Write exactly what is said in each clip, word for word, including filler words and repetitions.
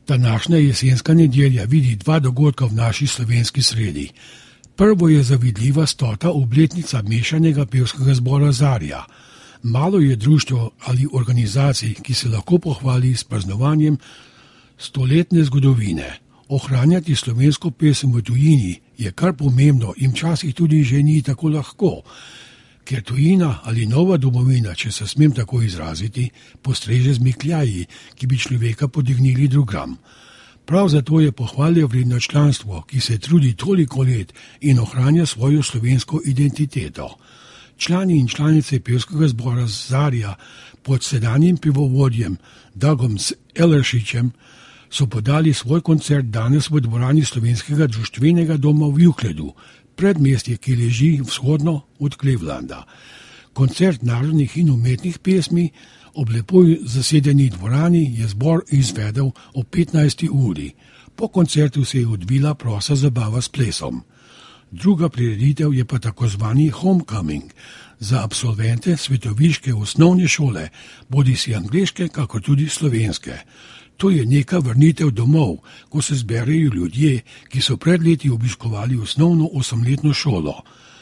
Današnja jesenska nedelja vidi dva dogodka v naši slovenski sredi. Prvo je zavidljiva stota obletnica mešanega pevskega zbora Zarja. Malo je društev ali organizacij, ki se lahko pohvali s praznovanjem stoletne zgodovine. Ohranjati slovensko pesem v tujini je kar pomembno in včasih tudi že ni tako lahko, ker tujina ali nova domovina, če se smem tako izraziti, postreže z mikljaji, ki bi človeka podignili drugam. Prav zato je pohvalje vredno članstvo, ki se trudi toliko let in ohranja svojo slovensko identiteto. Člani in članice pevskega zbora Zarja pod sedanjim pivovodjem Dagom Eleršičem so podali svoj koncert danes v dvorani Slovenskega društvenega doma v Juhledu, predmestje, ki leži vzhodno od Clevelanda. Koncert narodnih in umetnih pesmi ob lepo zasedeni dvorani je zbor izvedel ob petnajsti uri. Po koncertu se je odvila prosta zabava s plesom. Druga prireditev je pa tako zvani homecoming za absolvente svetoviške osnovne šole, bodisi angleške, kako tudi slovenske. To je neka vrnitev domov, ko se zberejo ljudje, ki so pred leti obiskovali osnovno osemletno šolo.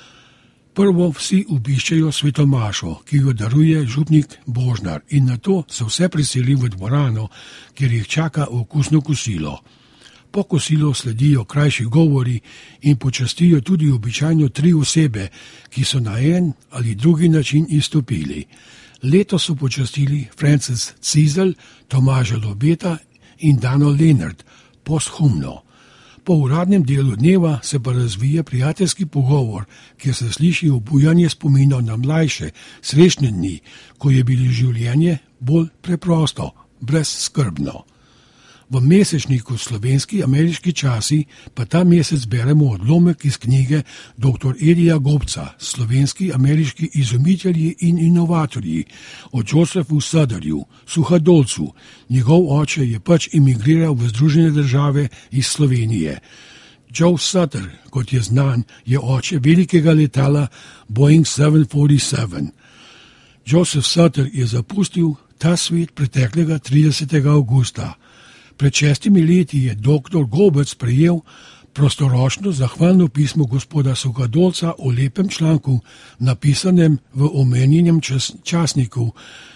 Prvo vsi obiščejo svetomašo, ki jo daruje župnik Božnar, in nato se vse preseli v dvorano, kjer jih čaka okusno kosilo. Po kosilu sledijo krajši govori in počastijo tudi običajno tri osebe, ki so na en ali drugi način izstopili. Letos so počastili Francis Cizel, Tomaža Lobeta in Dano Lenart posthumno. Po uradnem delu dneva se pa razvije prijateljski pogovor, kjer se sliši obujanje spominov na mlajše, srečne dni, ko je bilo življenje bolj preprosto, brezskrbno. V mesečniku Slovenski ameriški časi pa ta mesec beremo odlomek iz knjige doktor Edija Gobca, Slovenski ameriški izumitelji in inovatorji, o Josephu Sutterju, suhadolcu. Njegov oče je pač emigriral v Združene države iz Slovenije. Joe Sutter, kot je znan, je oče velikega letala Boeing sedem štirideset. Joseph Sutter je zapustil ta svet preteklega tridesetega avgusta. Pred šestimi leti je doktor Gobec prejel prostoročno zahvalno pismo gospoda Suhadolca o lepem članku, napisanem v omenjenem čas, časniku,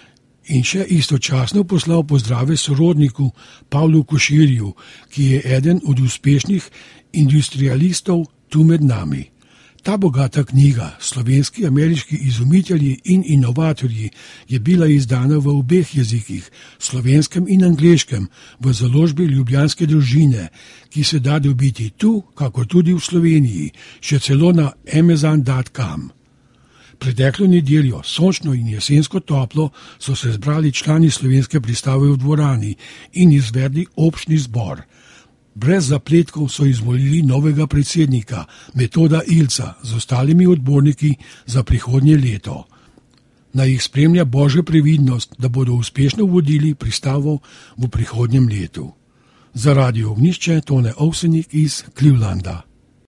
in še istočasno poslal pozdrave sorodniku Pavlu Koširju, ki je eden od uspešnih industrialistov tu med nami. Ta bogata knjiga, Slovenski ameriški izumitelji in inovatorji, je bila izdana v obeh jezikih, slovenskem in angleškem, v založbi Ljubljanske družine, ki se da dobiti tu, kako tudi v Sloveniji, še celo na amazon dot com. Preteklo nedeljo, sončno in jesensko toplo, so se zbrali člani slovenske pristave v dvorani in izvedli občni zbor. Brez zapletkov so izvolili novega predsednika, Metoda Ilca, z ostalimi odborniki za prihodnje leto. Naj jih spremlja Božja previdnost, da bodo uspešno vodili pristavo v prihodnjem letu. Za Radio Ognjišče Tone Ovsenik iz Clevelanda.